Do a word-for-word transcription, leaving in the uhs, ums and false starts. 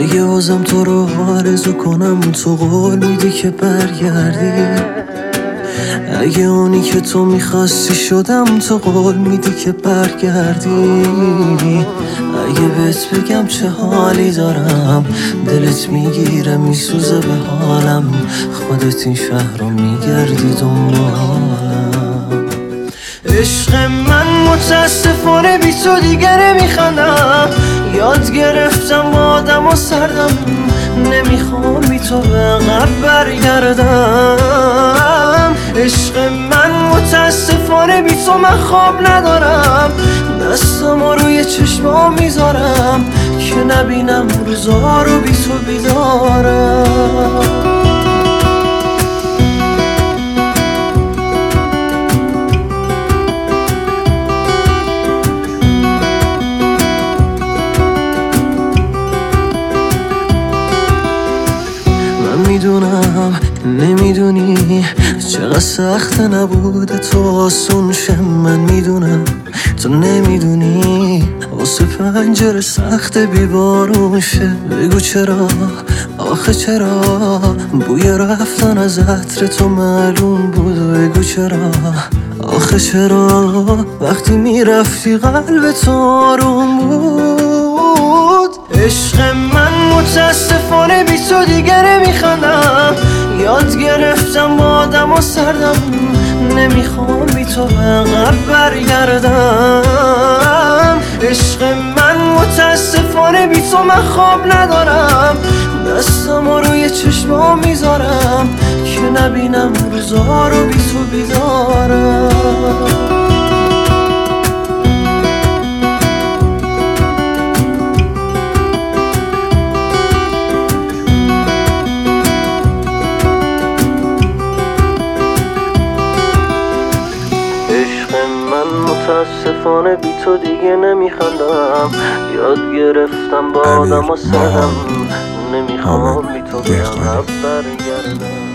اگه بازم تو رو آرزو کنم تو قول میدی که برگردی؟ اگه اونی که تو میخواستی شدم تو قول میدی که برگردی؟ اگه بهت بگم چه حالی دارم دلت میگیره میسوزه به حالم، خودت این شهر رو میگردی دنبالم. عشق من متاسفانه بی تو دیگه نمیخندم، یاد گرفتم با آدم و سردم، نمیخوام بی تو به عقب برگردم. عشق من متاسفانه بی تو من خواب ندارم، دستم روی چشمام میذارم که نبینم روزا رو بی تو بیدارم. میدونم نمیدونی چقدر سخت نبوده تو آسون شه، من میدونم تو نمیدونی واسه پنجره سخت بیبارون شه. بگو چرا آخه چرا بوی رفتن از عطر تو معلوم بود، بگو چرا آخه چرا وقتی میرفتی قلب تو آروم بود. عشق من متاسفانه بی تو دیگه نمیخندم، یاد گرفتم با آدم و سردم، نمیخوام بی تو به عقب برگردم. عشق من متاسفانه بی تو من خواب ندارم، دستم روی چشمام میذارم که نبینم روزا رو بی تو بیدارم. متاسفانه بی تو دیگه نمیخندم، یاد گرفتم با آدم و سرم، نمیخوام بی تو به عقب برگردم.